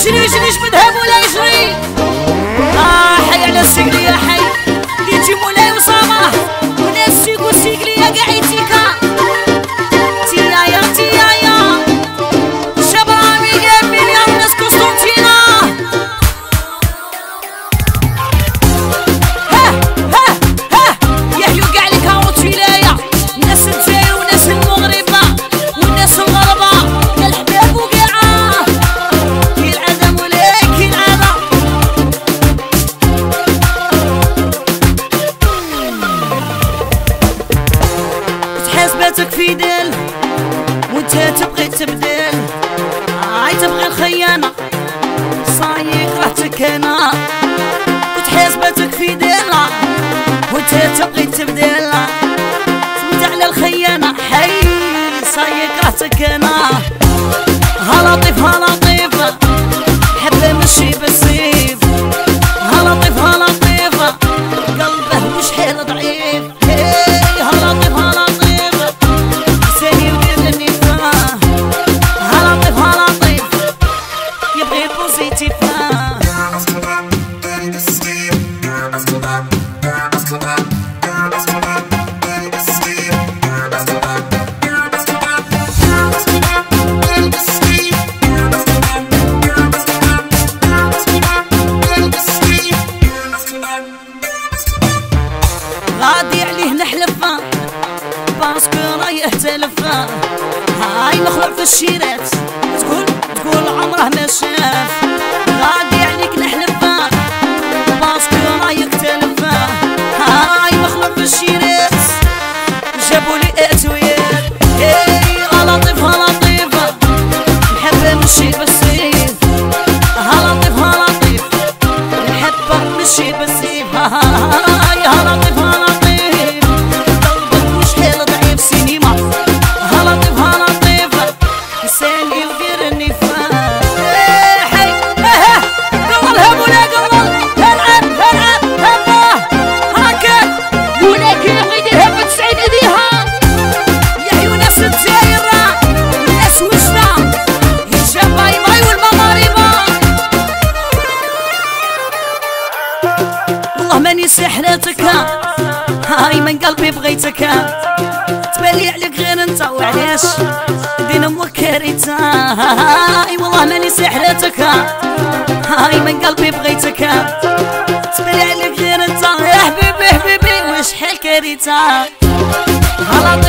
يجري يجريش مذهب ولا يجري. حي على السقلي يا حي اللي يجي مولاي وصامح وناس سيكو سيكلي يا قاعدتيكا تيايا تيايا شبرامي جامين يا وناس قسطنطينة. يحيو كاع لي كاروت ولاية الناس الجزائر وناس المغربة والناس الغربة يا الحباب وقاعة كي العادة مولاي كي العادة. حاسباتك في دل وانت تبغي تبدل عاي تبغي الخيانة صايق رحتك انا. كنت حاسباتك في دل وانت تبغي تبدل تموت على الخيانة حي صايق رحتك انا. هالطيف هالطيف حبه مشي بالسيف. هالطيف هالطيف قلبه وشحال ضعيف. هالطيف هالطيف ساني وديرني فاه. هالطيف هالطيف يبغي بوزيتيف. غادي عليه نحلفها باسكو رايه تلفها. هاي مخلوع في الشيرات تقول عمره ما شاف. غادي عليك نحلفها باسكو رايك تلفها. هاي مخلوع في الشيرات جابوا لي اتويات. هالطيف هالطيف نحب نمشي بالسيف. هالطيف هالطيف نحب نمشي بالسيف. هاي هالطيف هالطيف قلبك وشحال ضعيف سينما. هالطيف هالطيف يسالي وديرني فاه. حي قلها مولا قلل العب العب هبه هكاك مولا كي يبغي يديرها بتسعيد ايديها. يا عيون ناس الجزائر ناس وجنا الجباي ماي والمغاربه. والله ماني سحرتك هاي من قلبي بغيتك. تبالي عليك غير انت وعلاش دينا موكريتا. هاي والله ماني سحرتك هاي من قلبي بغيتك. تبالي عليك غير انت يا حبيبي حبيبي وشحال كريتا.